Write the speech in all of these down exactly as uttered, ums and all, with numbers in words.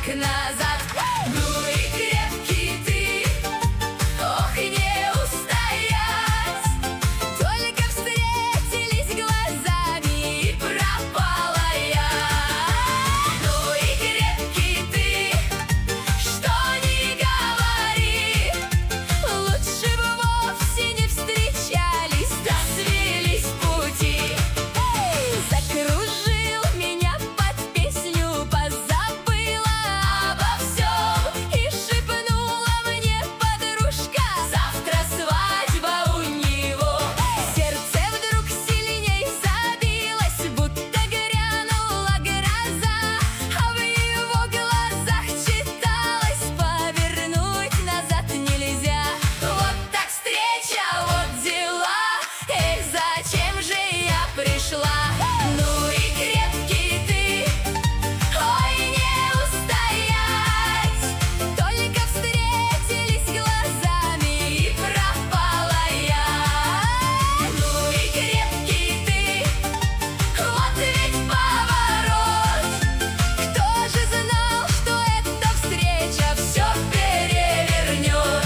назад. Ну и крепкий ты, ох, и не устоять. Только встретились глазами, и пропала я. Ну и крепкий ты, что ни говори, лучше бы вовсе не встречались, да свелись пути. Закружил меня под песню, позабыла обо всем и шепнула мне подружка: завтра свадьба у него. Сердце вдруг сильней забилось, будто грянула гроза, а в его глазах читалось: повернуть назад нельзя. Вот так встреча, вот дела, эх, зачем же я пришла? Ну и крепкий ты, ой, не устоять. Только встретились глазами, и пропала я. Ну и крепкий ты, вот ведь поворот. Кто же знал, что эта встреча все перевернет?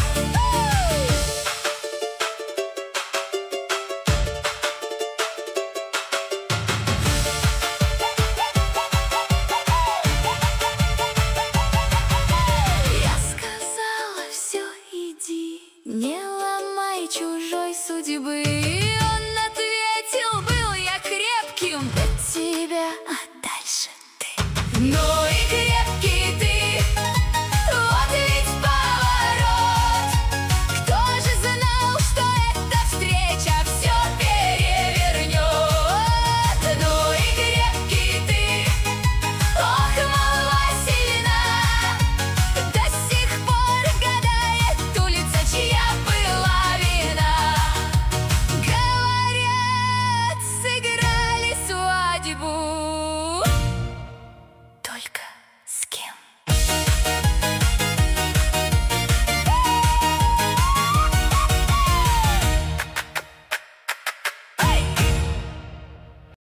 Я сказала: все, иди, не ломай чужой судьбы. Он ответил: был я крепким для тебя, а дальше ты. Но